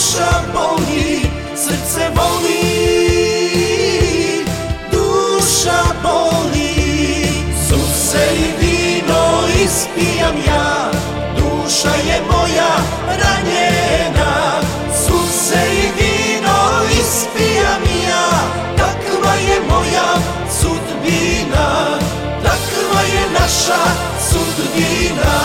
duša boli, srce voli, duša boli. Suze i vino ispijam ja, duša je moja ranjena. Suze i vino ispijam ja, takva je moja sudbina, takva je naša sudbina.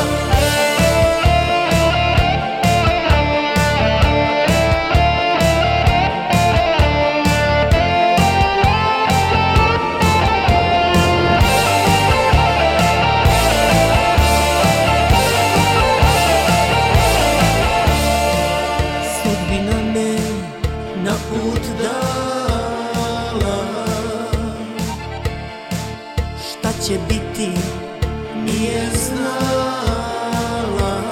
Na put dala, šta će biti nije znala.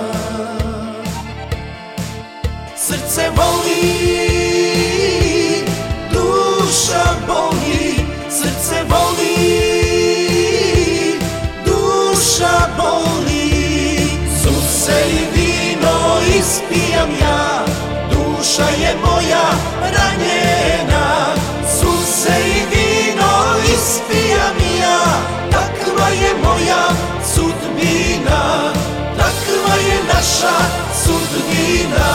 Srce voli, duša boli, srce voli, duša boli. Suze i vino ispijam ja, duša je moja ranjena. Suze i vino ispijam ja, takva je moja sudbina, takva je naša sudbina.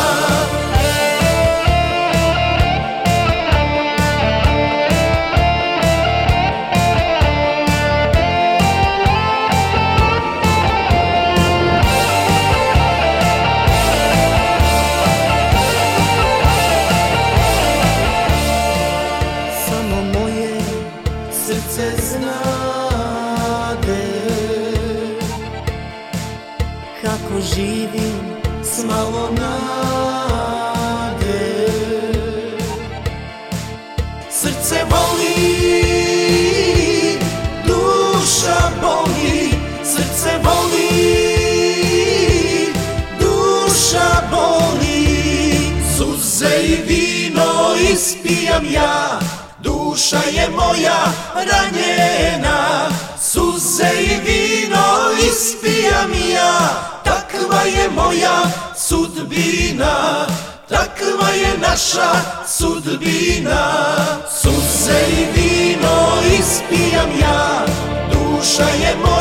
Srce znade kako živim s malo nade. Srce voli, duša boli, srce voli, duša boli. Suze i vino ispijam ja, duša je moja ranjena. Suze i vino ispijam ja, takva je moja sudbina, takva je naša sudbina. Suze i vino ispijam ja, duša je moja